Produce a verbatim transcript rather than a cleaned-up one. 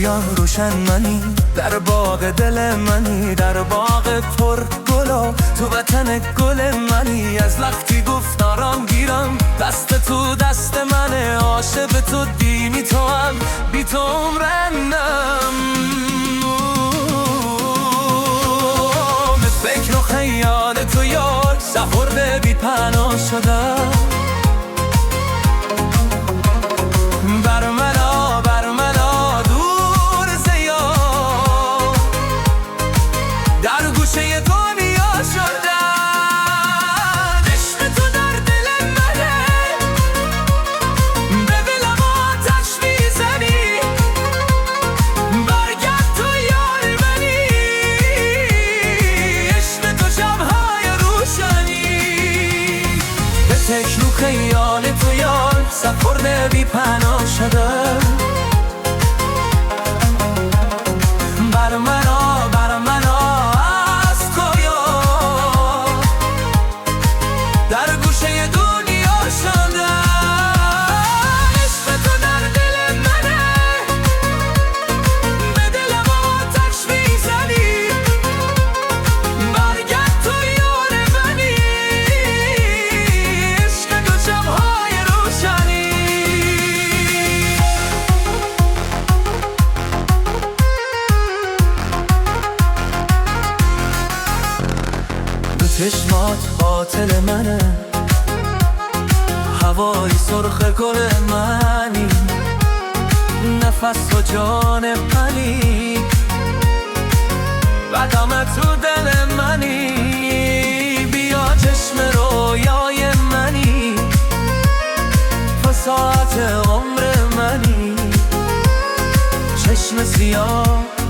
رویان روشن منی، در باغ دل منی، در باغ پر گلا، تو وطن گل منی. از وقتی گفت آرام گیرم، دست تو دست منه، عاشق تو دینی تو هم، بی تو عمرنم. به فکر و خیال تو یار، سپرده بی پناه شدم. بر منا بر منا دور زیاد، در گوشه دنیا شدن. عشق تو در دل منه، به دلم آتش میزنی. برگرد تو یار منی، عشق تو شبهای روشنی. به فکر و خیال تو یار، سپرده بی پناه شدم. بر منا بر منا از کویا، در گوشه دنیا شدم. عشق تو در دل منه، به دلم آتش میزنی. برگرد تو یار منی، عشق تو شبهای روشنی. چشمات قاتل منه، هوای سرخ گل منی، نفس و جان منی، قدمت تو دل منی. بیا چشم رویای منی، تو ساعت عمر منی. چشم سیاه